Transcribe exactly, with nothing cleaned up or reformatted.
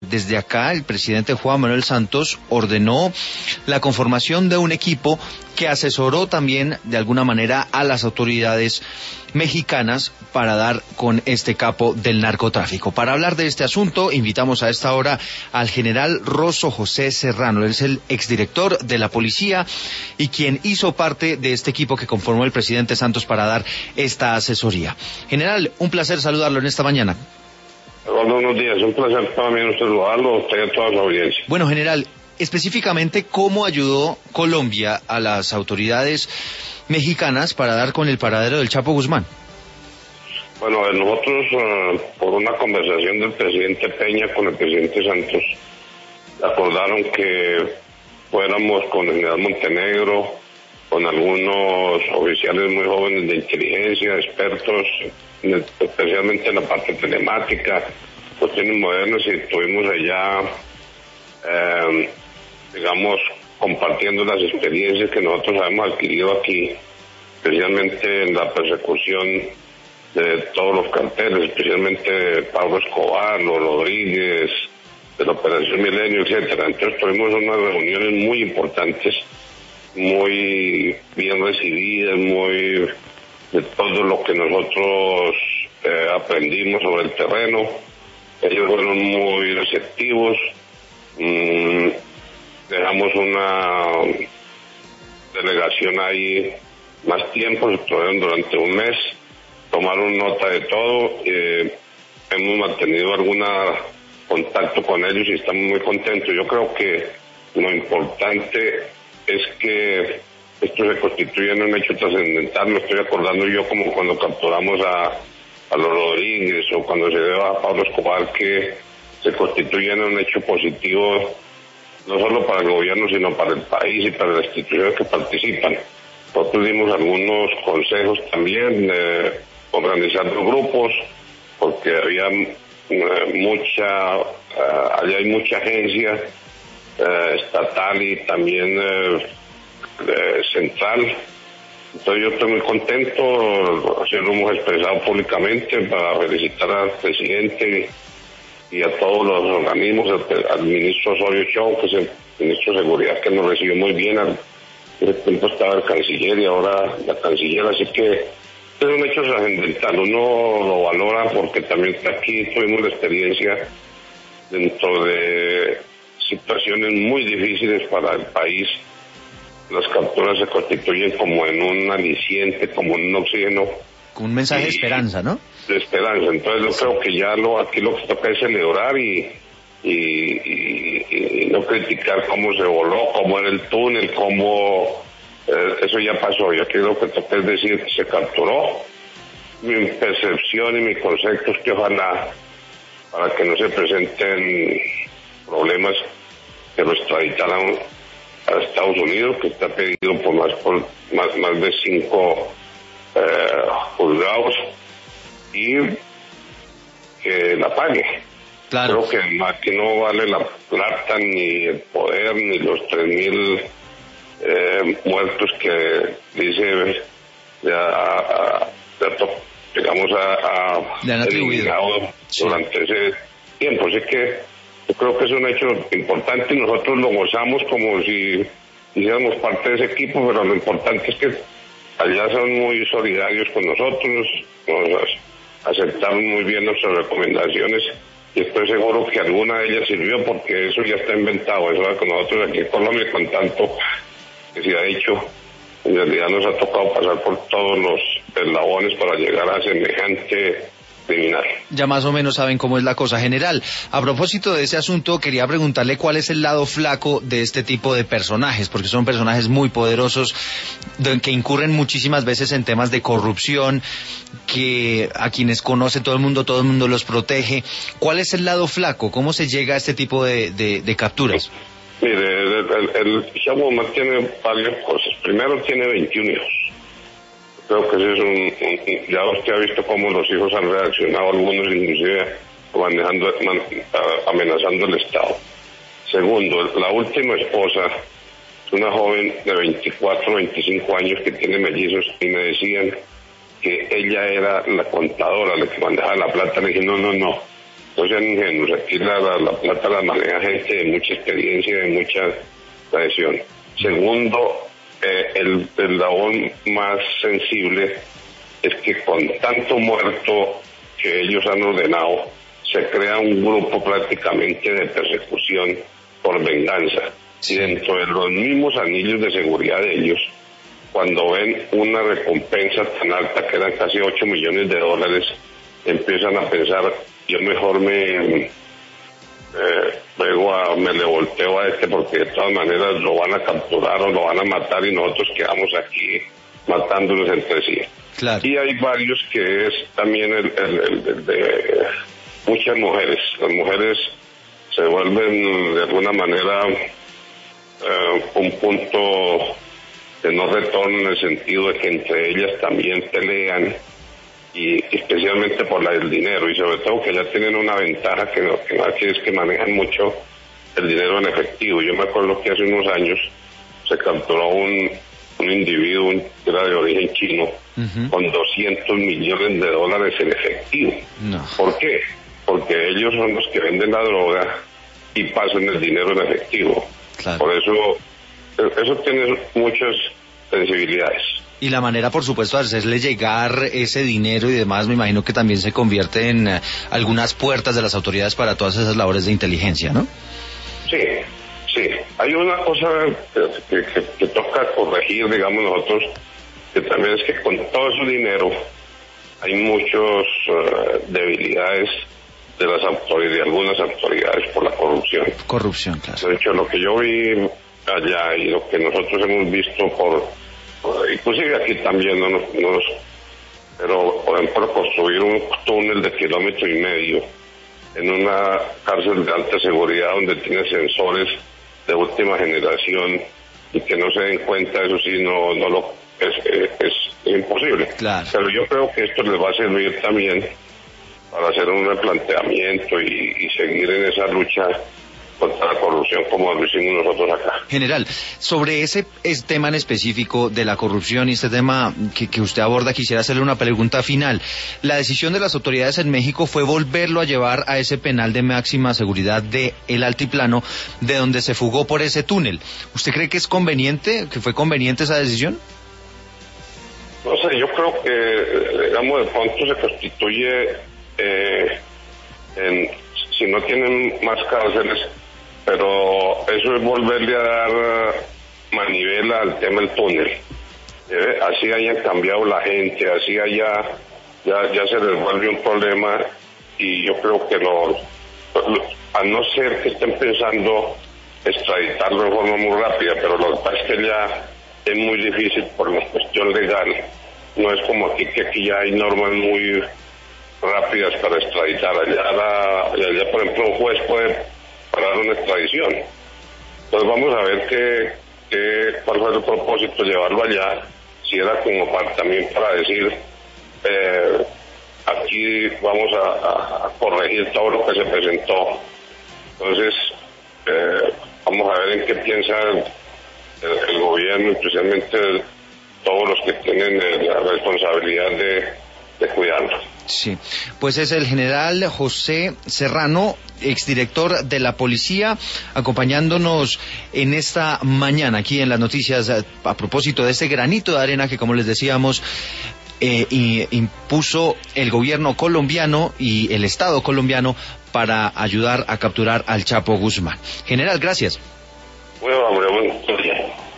desde acá el presidente Juan Manuel Santos ordenó la conformación de un equipo que asesoró también de alguna manera a las autoridades mexicanas para dar con este capo del narcotráfico. Para hablar de este asunto, invitamos a esta hora al general Rosso José Serrano. Él es el exdirector de la policía y quien hizo parte de este equipo que conformó el presidente Santos para dar esta asesoría. General, un placer saludarlo en esta mañana. Buenos días, un placer también saludarlo, a usted y a toda la audiencia. Bueno, general, específicamente, ¿cómo ayudó Colombia a las autoridades mexicanas para dar con el paradero del Chapo Guzmán? Bueno, nosotros, uh, por una conversación del presidente Peña con el presidente Santos, acordaron que fuéramos con el general Montenegro, con algunos oficiales muy jóvenes de inteligencia, expertos, especialmente en la parte telemática, cuestiones modernas, y estuvimos allá, eh, digamos, compartiendo las experiencias que nosotros hemos adquirido aquí, especialmente en la persecución de todos los carteles, especialmente de Pablo Escobar, los Rodríguez, de la Operación Milenio, etcétera. Entonces tuvimos unas reuniones muy importantes, muy bien recibidas, muy de todo lo que nosotros eh, aprendimos sobre el terreno. Ellos fueron muy receptivos. Mm, dejamos una delegación ahí más tiempo, estuvieron durante un mes, tomaron nota de todo. Eh, hemos mantenido algún contacto con ellos y estamos muy contentos. Yo creo que lo importante es que esto se constituye en un hecho trascendental. Me estoy acordando yo como cuando capturamos a, a los Rodríguez o cuando se dio a Pablo Escobar, que se constituye en un hecho positivo no solo para el gobierno sino para el país y para las instituciones que participan. Nosotros dimos algunos consejos también, eh, organizando grupos, porque había eh, mucha, eh, allá hay mucha agencia eh, estatal y también eh, eh, central. Entonces yo estoy muy contento, así lo hemos expresado públicamente, para felicitar al presidente y a todos los organismos, al, al ministro Osorio Chong, que es el ministro de Seguridad, que nos recibió muy bien. Al, en el tiempo estaba el canciller y ahora la canciller, así que es un hecho trascendental. Uno lo valora porque también aquí tuvimos la experiencia dentro de situaciones muy difíciles para el país. Las capturas se constituyen como en un aliciente, como en un oxígeno. Con un mensaje y, de esperanza, ¿no? De esperanza. Entonces yo sí. creo que ya lo aquí lo que toca es celebrar y, y, y, y no criticar cómo se voló, cómo era el túnel, cómo... Eh, eso ya pasó. Y aquí lo que toca es decir que se capturó. Mi percepción y mi concepto es que ojalá, para que no se presenten problemas, que lo extraditaran a Estados Unidos, que está pedido por más por más, más de cinco eh, juzgados, y que la pague. Claro. Creo que más que no vale la plata, ni el poder, ni los tres mil eh, muertos que dice ya, ya digamos a, a eliminado sí. durante ese tiempo. Así que yo creo que es un hecho importante y nosotros lo gozamos como si hiciéramos parte de ese equipo, pero lo importante es que allá son muy solidarios con nosotros, nos aceptaron muy bien nuestras recomendaciones y estoy seguro que alguna de ellas sirvió, porque eso ya está inventado. Eso es con nosotros aquí en Colombia, con tanto que se ha hecho, en realidad nos ha tocado pasar por todos los eslabones para llegar a semejante criminal. Ya más o menos saben cómo es la cosa. General, a propósito de ese asunto, quería preguntarle cuál es el lado flaco de este tipo de personajes, porque son personajes muy poderosos, que incurren muchísimas veces en temas de corrupción, que a quienes conoce todo el mundo, todo el mundo los protege. ¿Cuál es el lado flaco? ¿Cómo se llega a este tipo de, de, de capturas? Mire, el, el, el Chapo Guzmán tiene varias cosas. Primero, tiene veintiún hijos. Creo que ese es un, un... Ya usted ha visto cómo los hijos han reaccionado, algunos inclusive manejando, man, amenazando el Estado. Segundo, la última esposa es una joven de veinticuatro, veinticinco años que tiene mellizos y me decían que ella era la contadora, la que manejaba la plata. Le dije, no, no, no. no sean ingenuos, aquí la, la, la plata la maneja gente de mucha experiencia, de mucha tradición. Segundo, eh, el eslabón más sensible es que con tanto muerto que ellos han ordenado, se crea un grupo prácticamente de persecución por venganza. Y dentro de los mismos anillos de seguridad de ellos, cuando ven una recompensa tan alta, que eran casi ocho millones de dólares, empiezan a pensar, yo mejor me, eh, luego a, me le volteo a este, porque de todas maneras lo van a capturar o lo van a matar y nosotros quedamos aquí matándonos entre sí. Claro. Y hay varios que es también el, el, el, el de muchas mujeres. Las mujeres se vuelven de alguna manera eh, un punto de no retorno, en el sentido de que entre ellas también pelean, y especialmente por la del dinero, y sobre todo que ya tienen una ventaja que no, que no aquí es que manejan mucho el dinero en efectivo. Yo me acuerdo que hace unos años se capturó un, un individuo que era de origen chino, uh-huh, con doscientos millones de dólares en efectivo. No. ¿Por qué? Porque ellos son los que venden la droga y pasan el dinero en efectivo. Claro. Por eso, eso tiene muchas sensibilidades. Y la manera, por supuesto, de hacerle llegar ese dinero y demás, me imagino que también se convierte en uh, algunas puertas de las autoridades para todas esas labores de inteligencia, ¿no? Sí, sí. Hay una cosa que, que, que toca corregir, digamos nosotros, que también es que con todo ese dinero hay muchas uh, debilidades de las autoridades, de algunas autoridades, por la corrupción. Corrupción, claro. De hecho, lo que yo vi allá y lo que nosotros hemos visto por, por inclusive aquí también, no nos, no nos, pero por ejemplo construir un túnel de kilómetro y medio en una cárcel de alta seguridad donde tiene sensores de última generación y que no se den cuenta, eso sí, no, no lo es, es, es imposible. Claro. Pero yo creo que esto les va a servir también para hacer un replanteamiento y, y seguir en esa lucha contra la corrupción como lo hicimos nosotros acá. General, sobre ese, ese tema en específico de la corrupción y este tema que, que usted aborda, quisiera hacerle una pregunta final. La decisión de las autoridades en México fue volverlo a llevar a ese penal de máxima seguridad de El Altiplano, de donde se fugó por ese túnel. ¿Usted cree que es conveniente, que fue conveniente esa decisión? No sé, yo creo que, digamos, de pronto se constituye, eh, en, si no tienen más cárceles, pero eso es volverle a dar manivela al tema del túnel. ¿Eh? Así hayan cambiado la gente, así haya, ya, ya se les vuelve un problema, y yo creo que los, los a no ser que estén pensando extraditarlo de forma muy rápida, pero lo que pasa es que ya es muy difícil por la cuestión legal. No es como aquí, que aquí ya hay normas muy rápidas para extraditar. Allá, la, allá por ejemplo, un juez puede parar una extradición. Entonces vamos a ver qué, qué, cuál fue el propósito de llevarlo allá, si era como para, también para decir, eh, aquí vamos a, a, a corregir todo lo que se presentó. Entonces, eh, vamos a ver en qué piensa el, el, el gobierno, especialmente el, todos los que tienen la responsabilidad de, de cuidarlo. Sí, pues es el general José Serrano, exdirector de la policía, acompañándonos en esta mañana aquí en las noticias a propósito de este granito de arena que, como les decíamos, eh, impuso el gobierno colombiano y el Estado colombiano para ayudar a capturar al Chapo Guzmán. General, gracias. Bueno, hombre, buen día.